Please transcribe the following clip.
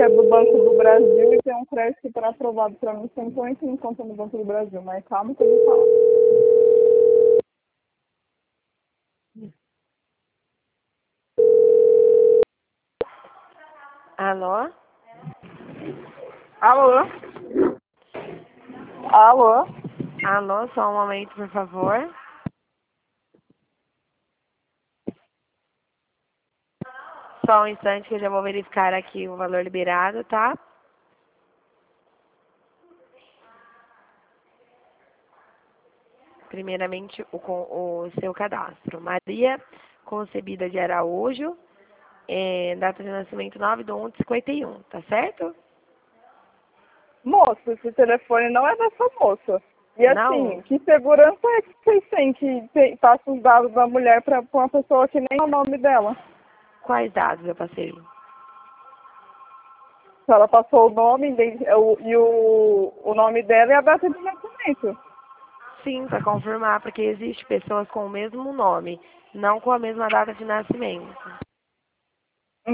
é do Banco do Brasil e tem um crédito que está aprovado para mim, então entra em conta no Banco do Brasil, mas calma que eu vou falar. Alô? Alô? Alô? Alô, só um momento, por favor. Só um instante que eu já vou verificar aqui o valor liberado, tá? Primeiramente, o seu cadastro. Maria Concebida de Araújo, data de nascimento 9/11/51, tá certo? Moço, esse telefone não é dessa moça. E assim, Não. que segurança é que vocês têm que passa os dados da mulher para uma pessoa que nem é o nome dela? Quais dados eu passei? Se ela passou o nome e o nome dela e a data de nascimento. Sim, para confirmar, porque existe pessoas com o mesmo nome, não com a mesma data de nascimento.